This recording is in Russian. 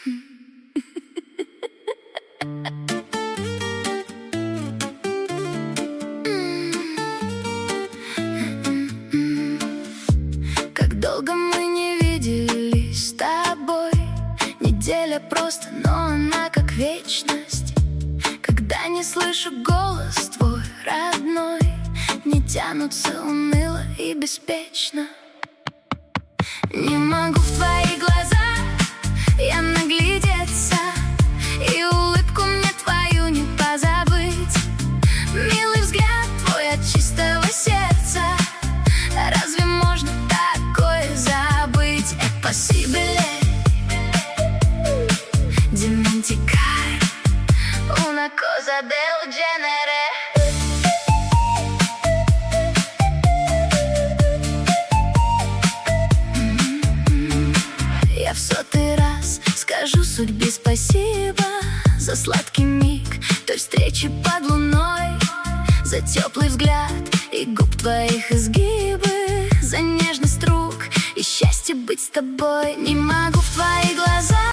Как долго мы не виделись с тобой. Неделя просто, но она как вечность. Когда не слышу голос твой родной, дни тянутся уныло и беспечно. Не могу в твои глаза я наглядеться, и улыбку мне твою не позабыть. Милый взгляд твой от чистого сердца, разве можно такое забыть? È possibile dimenticare una cosa del genere? Я в сотый раз скажу судьбе спасибо за сладкий миг той встречи под луной, за теплый взгляд и губ твоих изгибы, за нежность рук и счастье быть с тобой. Не могу в твои глаза